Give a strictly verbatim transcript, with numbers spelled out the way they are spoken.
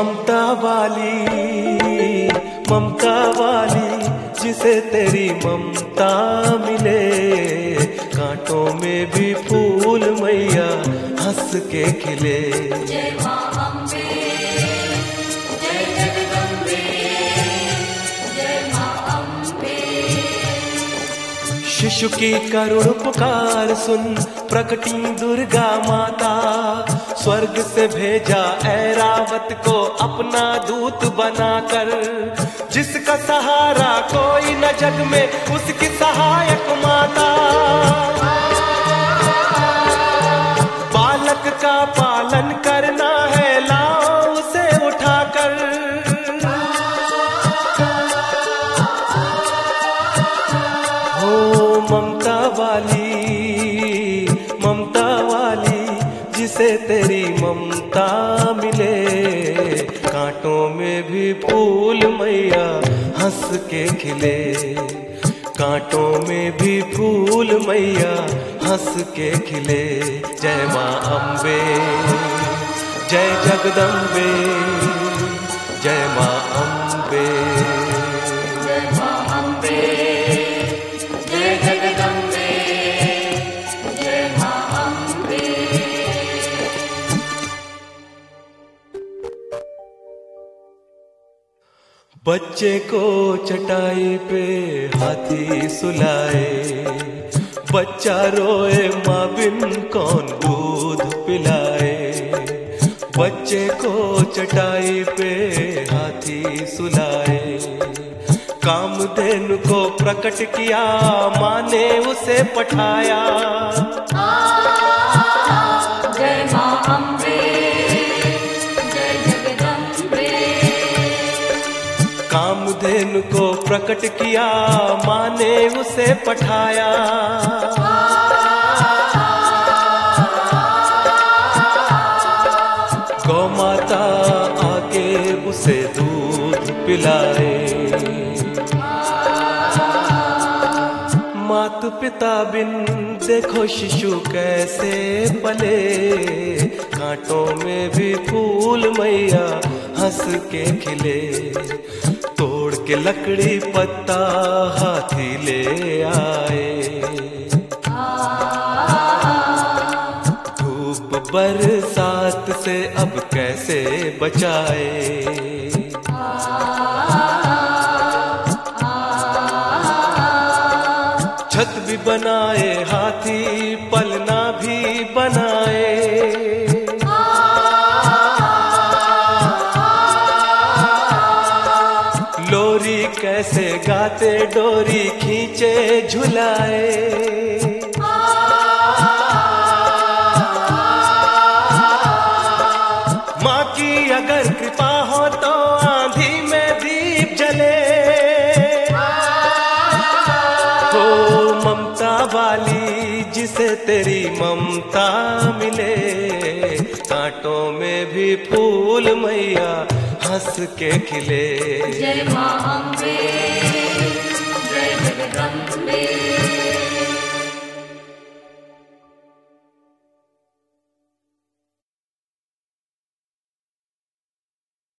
ममता वाली, ममता वाली जिसे तेरी ममता मिले, कांटों में भी फूल मैया हंस के खिले। जय मां अम्बे, जय जगदम्बे, जय मां अम्बे। शिशु की करुण पुकार सुन प्रकटी दुर्गा माता, स्वर्ग से भेजा ऐरावत को अपना दूत बनाकर। जिसका सहारा कोई न जग में उसकी सहायक माता, बालक का पालन करना है लाओ उसे उठाकर। हो ममता वाली, ममता वाली जिसे तेरी ममता मिले, कांटों में भी फूल मैया हंस के खिले। कांटों में भी फूल मैया हंस के खिले। जय मां अम्बे, जय जगदम्बे, जय मां अम्बे। जय मां अम्बे, जय जगदम्बे, जय मां अम्बे। बच्चे को चटाई पे हाथी सुलाए, बच्चा रोए माँ बिन कौन दूध पिलाए। बच्चे को चटाई पे हाथी सुलाए, कामधेनु को प्रकट किया माँ ने उसे पठाया। जय मां अम्बे, जय जगदम्बे। कामधेनु को प्रकट किया माँ ने उसे पठाया। गौ माता आके उसे दूध पिलाए। मात पिता बिन देखो शिशु कैसे पले, कांटों में भी फूल मैया हंस के खिले। तोड़ के लकड़ी पत्ता हाथी ले आए, धूप बरसात से अब कैसे बचाए। छत भी बनाए हाथी पलना भी बनाए। लोरी कैसे गाते डोरी खींचे झुलाए। माँ की अगर कृपा हो तो आंधी में दीप जले। हो ममता वाली जिसे तेरी ममता मिले, कांटों में भी फूल मैया हंस के खिले। जय मां अम्बे।